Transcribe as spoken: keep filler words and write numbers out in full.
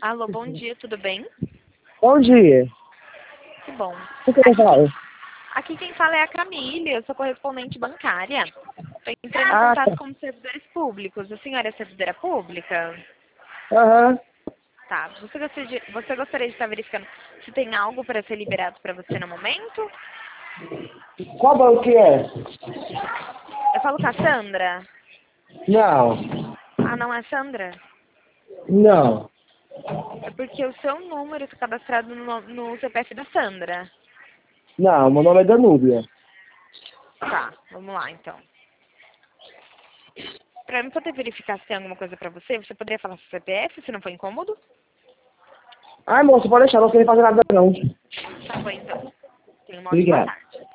Alô, bom dia, tudo bem? Bom dia. Que bom. O que eu falo? Aqui quem fala é a Camille, eu sou correspondente bancária. Estou entrando em Ah, contato tá. com os servidores públicos. A senhora é servidora pública? Aham. Tá. Você gostaria, de, você gostaria de estar verificando se tem algo para ser liberado para você no momento? Qual banco que é? Eu falo com a Sandra. Não. Ah, não é a Sandra? Não. É porque o seu número está cadastrado no, no C P F da Sandra. Não, meu nome é Danúbia. Tá, vamos lá então. Para mim poder verificar se tem alguma coisa para você, você poderia falar seu C P F, se não for incômodo? Ai, moço, pode deixar, não queria fazer nada não. Tá bom então. Tenha uma ótima Obrigado. tarde.